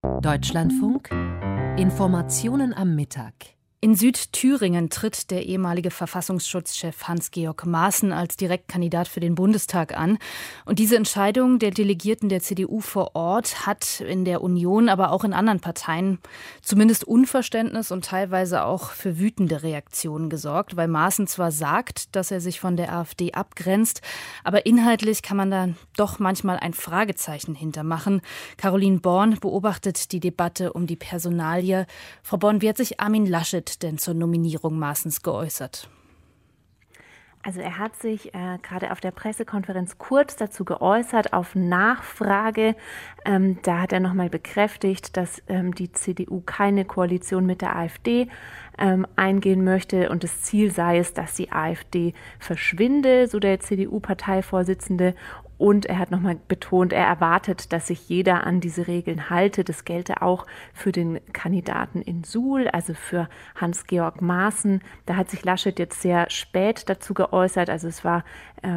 Deutschlandfunk Informationen am Mittag. In Südthüringen tritt der ehemalige Verfassungsschutzchef Hans-Georg Maaßen als Direktkandidat für den Bundestag an. Und diese Entscheidung der Delegierten der CDU vor Ort hat in der Union, aber auch in anderen Parteien zumindest Unverständnis und teilweise auch für wütende Reaktionen gesorgt, weil Maaßen zwar sagt, dass er sich von der AfD abgrenzt, aber inhaltlich kann man da doch manchmal ein Fragezeichen hintermachen. Caroline Born beobachtet die Debatte um die Personalie. Frau Born, wie hat sich Armin Laschet denn zur Nominierung Maaßens geäußert? Also er hat sich gerade auf der Pressekonferenz kurz dazu geäußert, auf Nachfrage. Da hat er nochmal bekräftigt, dass die CDU keine Koalition mit der AfD eingehen möchte und das Ziel sei es, dass die AfD verschwinde, so der CDU-Parteivorsitzende. Und er hat nochmal betont, er erwartet, dass sich jeder an diese Regeln halte. Das gelte auch für den Kandidaten in Suhl, also für Hans-Georg Maaßen. Da hat sich Laschet jetzt sehr spät dazu geäußert. Also es war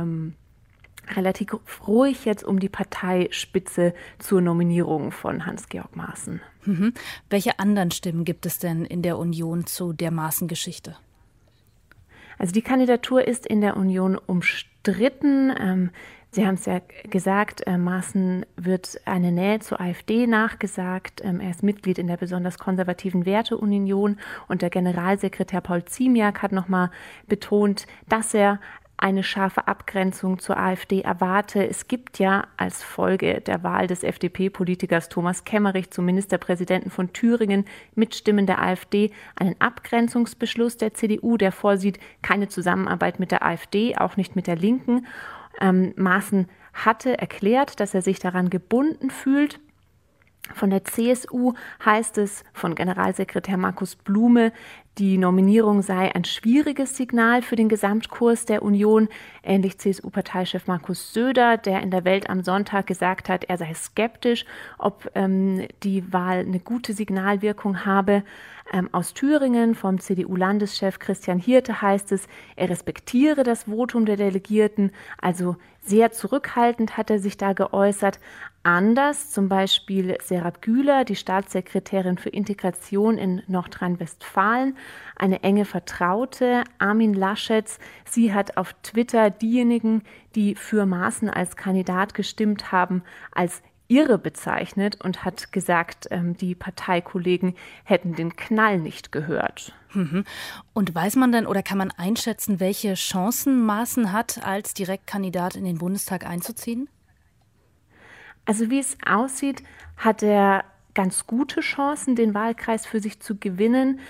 relativ ruhig jetzt um die Parteispitze zur Nominierung von Hans-Georg Maaßen. Welche anderen Stimmen gibt es denn in der Union zu der Maaßen-Geschichte? Also die Kandidatur ist in der Union umstritten. Sie haben es ja gesagt, Maaßen wird eine Nähe zur AfD nachgesagt. Er ist Mitglied in der besonders konservativen Werteunion und der Generalsekretär Paul Ziemiak hat nochmal betont, dass er eine scharfe Abgrenzung zur AfD erwarte. Es gibt ja als Folge der Wahl des FDP-Politikers Thomas Kemmerich zum Ministerpräsidenten von Thüringen mit Stimmen der AfD einen Abgrenzungsbeschluss der CDU, der vorsieht, keine Zusammenarbeit mit der AfD, auch nicht mit der Linken. Maaßen hatte erklärt, dass er sich daran gebunden fühlt. Von der CSU heißt es von Generalsekretär Markus Blume, die Nominierung sei ein schwieriges Signal für den Gesamtkurs der Union. Ähnlich CSU-Parteichef Markus Söder, der in der Welt am Sonntag gesagt hat, er sei skeptisch, ob die Wahl eine gute Signalwirkung habe. Aus Thüringen vom CDU-Landeschef Christian Hirte heißt es, er respektiere das Votum der Delegierten, also sehr zurückhaltend hat er sich da geäußert. Anders, zum Beispiel Serap Güler, die Staatssekretärin für Integration in Nordrhein-Westfalen, eine enge Vertraute Armin Laschets. Sie hat auf Twitter diejenigen, die für Maaßen als Kandidat gestimmt haben, als irre bezeichnet und hat gesagt, die Parteikollegen hätten den Knall nicht gehört. Und weiß man denn oder kann man einschätzen, welche Chancen Maaßen hat, als Direktkandidat in den Bundestag einzuziehen? Also wie es aussieht, hat er ganz gute Chancen, den Wahlkreis für sich zu gewinnen.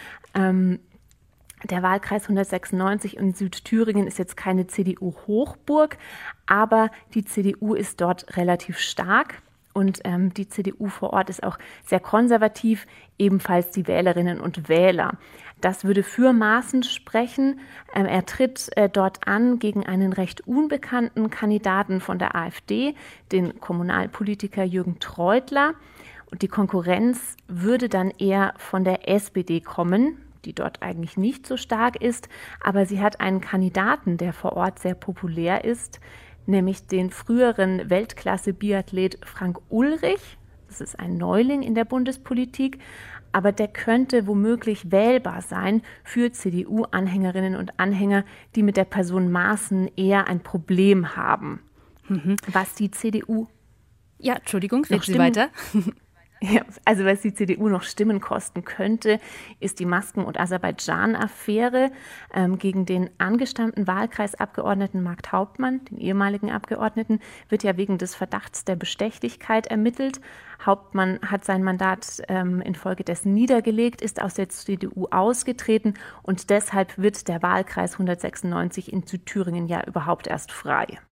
Der Wahlkreis 196 in Südthüringen ist jetzt keine CDU-Hochburg, aber die CDU ist dort relativ stark. Und die CDU vor Ort ist auch sehr konservativ, ebenfalls die Wählerinnen und Wähler. Das würde für Maaßen sprechen. Er tritt dort an gegen einen recht unbekannten Kandidaten von der AfD, den Kommunalpolitiker Jürgen Treutler. Und die Konkurrenz würde dann eher von der SPD kommen, die dort eigentlich nicht so stark ist. Aber sie hat einen Kandidaten, der vor Ort sehr populär ist, nämlich den früheren Weltklasse-Biathlet Frank Ulrich. Das ist ein Neuling in der Bundespolitik, aber der könnte womöglich wählbar sein für CDU-Anhängerinnen und Anhänger, die mit der Person Maaßen eher ein Problem haben. Was die CDU... Ja, Entschuldigung, reden Sie weiter. Ja, also was die CDU noch Stimmen kosten könnte, ist die Masken- und Aserbaidschan-Affäre. Gegen den angestammten Wahlkreisabgeordneten Marc Hauptmann, den ehemaligen Abgeordneten, wird ja wegen des Verdachts der Bestechlichkeit ermittelt. Hauptmann hat sein Mandat infolgedessen niedergelegt, ist aus der CDU ausgetreten und deshalb wird der Wahlkreis 196 in Südthüringen ja überhaupt erst frei.